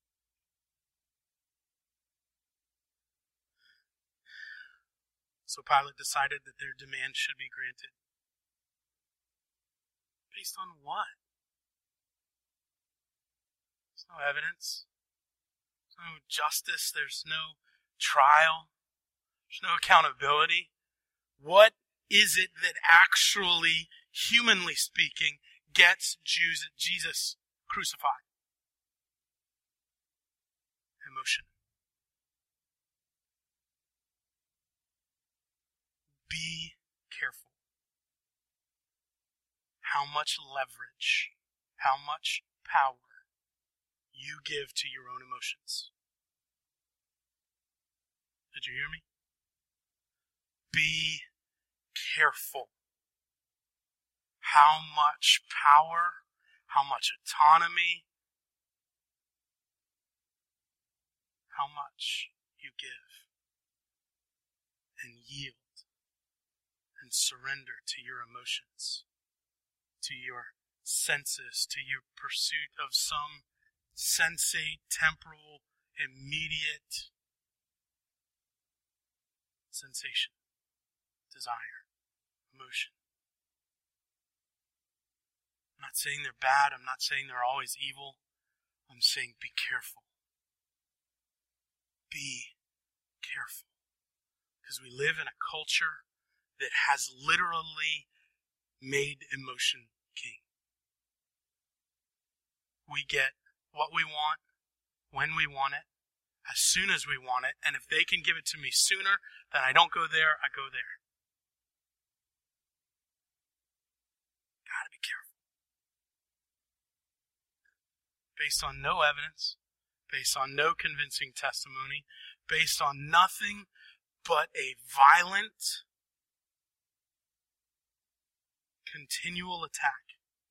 So Pilate decided that their demand should be granted. Based on what? There's no evidence. There's no justice. There's no trial. There's no accountability. What is it that actually, humanly speaking, gets Jesus crucified? Emotion. Be careful how much leverage, how much power you give to your own emotions. Did you hear me? Be careful how much power, how much autonomy, how much you give and yield and surrender to your emotions, to your senses, to your pursuit of some sensate, temporal, immediate sensation, desire, emotion. I'm not saying they're bad. I'm not saying they're always evil. I'm saying be careful. Be careful. Because we live in a culture that has literally made emotion king. We get what we want, when we want it, as soon as we want it, and if they can give it to me sooner, then I don't go there, I go there. Gotta be careful. Based on no evidence, based on no convincing testimony, based on nothing but a violent, continual attack.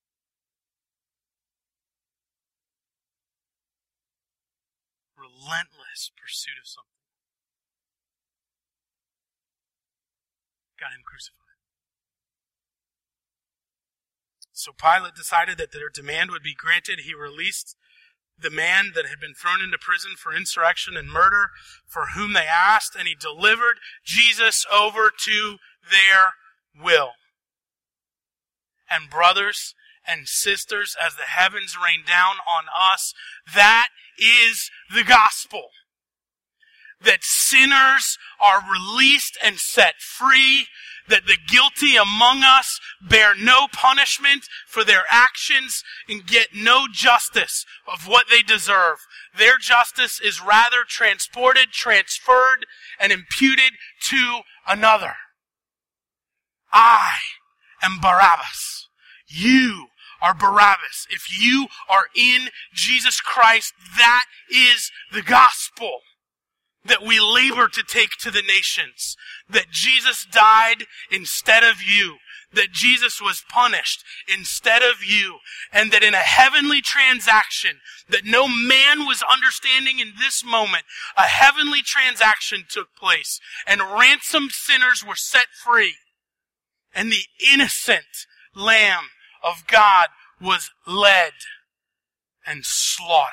Relentless pursuit of something. Got him crucified. So Pilate decided that their demand would be granted. He released the man that had been thrown into prison for insurrection and murder, for whom they asked, and he delivered Jesus over to their will. And brothers and sisters, as the heavens rain down on us, that is the gospel. That sinners are released and set free, that the guilty among us bear no punishment for their actions and get no justice of what they deserve. Their justice is rather transported, transferred, and imputed to another. I am Barabbas. You are Barabbas. If you are in Jesus Christ, that is the gospel that we labor to take to the nations. That Jesus died instead of you. That Jesus was punished instead of you. And that in a heavenly transaction that no man was understanding in this moment, a heavenly transaction took place. And ransomed sinners were set free. And the innocent Lamb of God was led and slaughtered.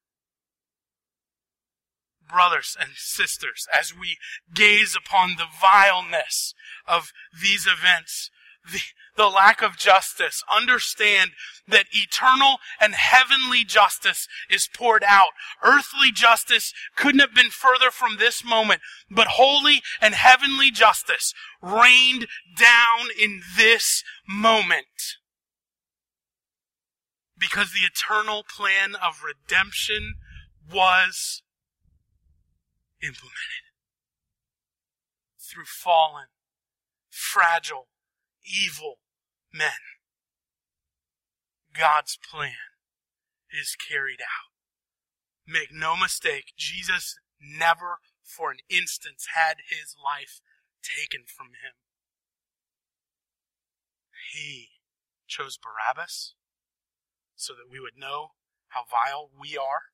Brothers and sisters, as we gaze upon the vileness of these events, the lack of justice, understand that eternal and heavenly justice is poured out. Earthly justice couldn't have been further from this moment, but holy and heavenly justice rained down in this moment. Because the eternal plan of redemption was implemented through fallen, fragile, evil men. God's plan is carried out. Make no mistake, Jesus never for an instant had his life taken from him. He chose Barabbas so that we would know how vile we are.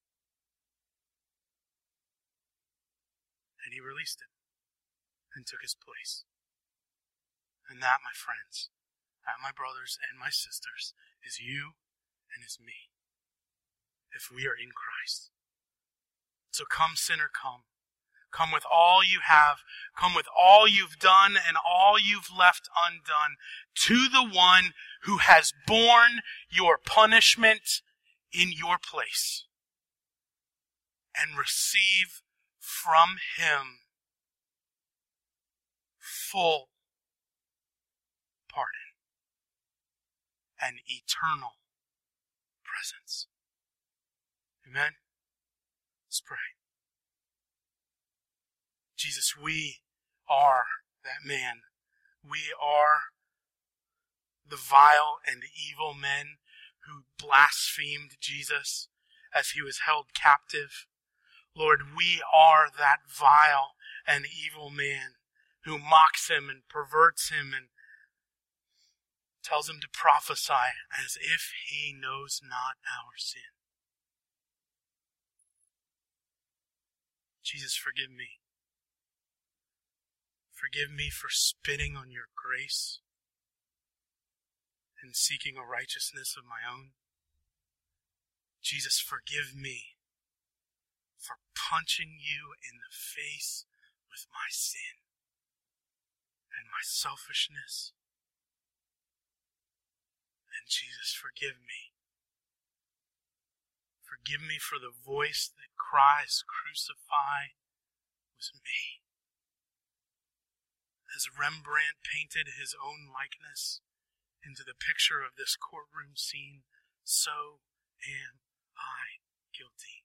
And he released him and took his place. And that, my friends, that, my brothers and my sisters, is you and is me, if we are in Christ. So come, sinner, come. Come with all you have. Come with all you've done and all you've left undone to the one who has borne your punishment in your place. And receive from him full pardon and eternal presence. Amen? Let's pray. Jesus, we are that man. We are the vile and evil men who blasphemed Jesus as he was held captive. Lord, we are that vile and evil man who mocks him and perverts him and tells him to prophesy as if he knows not our sin. Jesus, forgive me. Forgive me for spitting on your grace and seeking a righteousness of my own. Jesus, forgive me for punching you in the face with my sin and my selfishness. And Jesus, forgive me. Forgive me for the voice that cries, "Crucify," was me. As Rembrandt painted his own likeness into the picture of this courtroom scene, so am I guilty.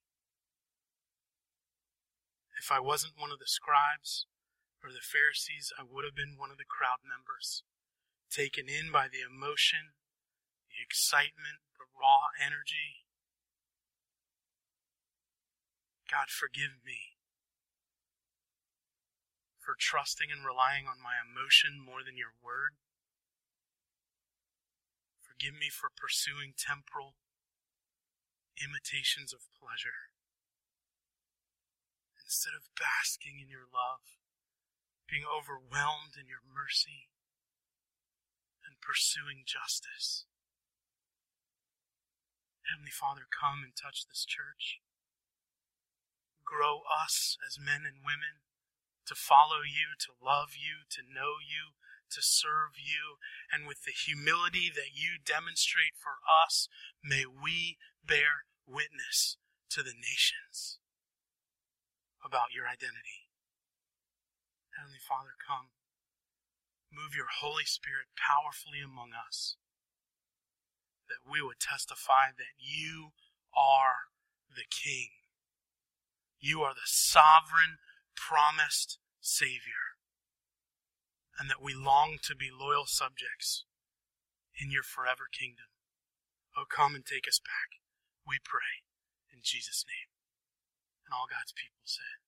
If I wasn't one of the scribes or the Pharisees, I would have been one of the crowd members, taken in by the emotion, the excitement, the raw energy. God, forgive me for trusting and relying on my emotion more than your word. Forgive me for pursuing temporal imitations of pleasure instead of basking in your love, being overwhelmed in your mercy, and pursuing justice. Heavenly Father, come and touch this church. Grow us as men and women to follow you, to love you, to know you, to serve you, and with the humility that you demonstrate for us, may we bear witness to the nations about your identity. Heavenly Father, come. Move your Holy Spirit powerfully among us, that we would testify that you are the King. You are the sovereign, promised Savior, and that we long to be loyal subjects in your forever kingdom. Oh, come and take us back, we pray, in Jesus' name. And all God's people said,